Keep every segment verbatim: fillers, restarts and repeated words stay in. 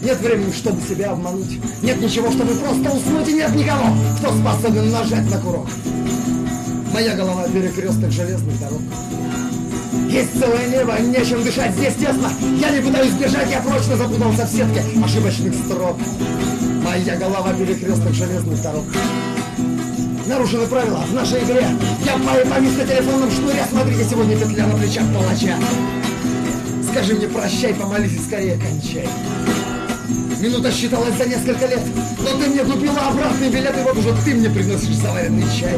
Нет времени, чтобы себя обмануть. Нет ничего, чтобы просто уснуть. И нет никого, кто способен нажать на курок. Моя голова перекресток железных дорог. Есть целое небо, нечем дышать, здесь тесно. Я не пытаюсь бежать, я прочно запутался в сетке ошибочных строк. Моя голова перекресток железных дорог. Нарушены правила в нашей игре. Я повис на телефонном шнуре. Смотрите, сегодня петля на плечах палача. Скажи мне прощай, помолись и скорее кончай. Минута считалась за несколько лет, но ты мне купила обратный билет, и вот уже ты мне приносишь заваренный чай.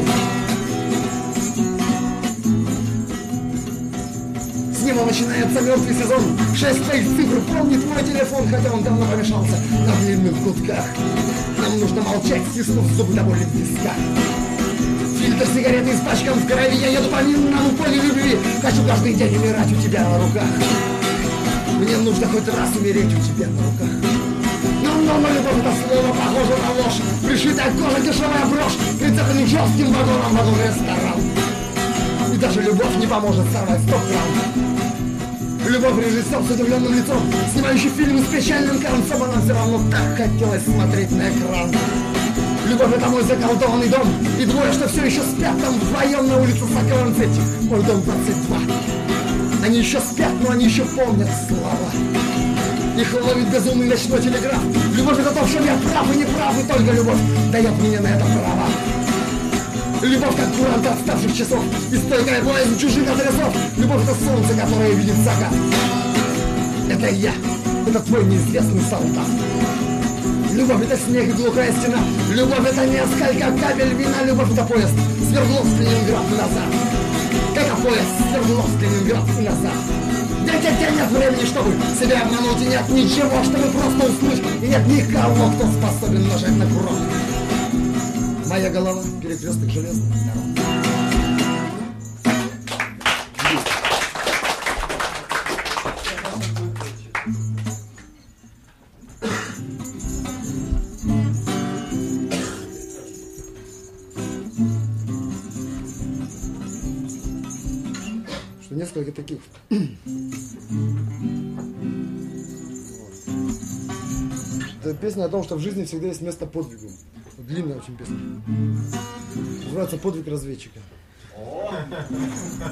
С него начинается мертвый сезон. Шесть твоих цифр помнит мой телефон, хотя он давно помешался на длинных гудках. Нам нужно молчать, стиснув зубы до боли в висках. Фильтр сигареты испачкан в крови. Я еду по минному полю любви. Хочу каждый день умирать у тебя на руках. Мне нужно хоть раз умереть у тебя на руках. Но, но, но любовь это слово похоже на ложь. Пришитая кожа, дешевая брошь. Прицепленный жестким вагоном вагон ресторан. И даже любовь не поможет сорвать сто грамм. Любовь режиссер с удивленным лицом, снимающий фильмы с печальным концом, а нам все равно так хотелось смотреть на экран. Любовь это мой заколдованный дом, и двое, что все еще спят там вдвоем на улице Сакаранцетти, мой дом двадцать два. Они еще спят, но они еще помнят слова. Их ловит безумный ночной телеграф. Любовь это то, в чем я прав и не прав, и только любовь дает мне на это право. Любовь как курант отставших часов и стойкая боязнь чужих адресов. Любовь это солнце, которое видит закат. Это я, это твой неизвестный солдат. Любовь это снег и глухая стена. Любовь это несколько капель вина. Любовь это поезд Свердловск, Ленинград и назад. Это поезд Свердловск, Ленинград и назад. Нет, нет, нет, нет времени, чтобы себя обмануть. И нет ничего, чтобы просто уснуть. И нет никого, кто способен нажать на курок. Моя голова перекресток железных дорог. Что несколько таких. Это песня о том, что в жизни всегда есть место подвигу. Длинная очень песня. Называется «Подвиг разведчика».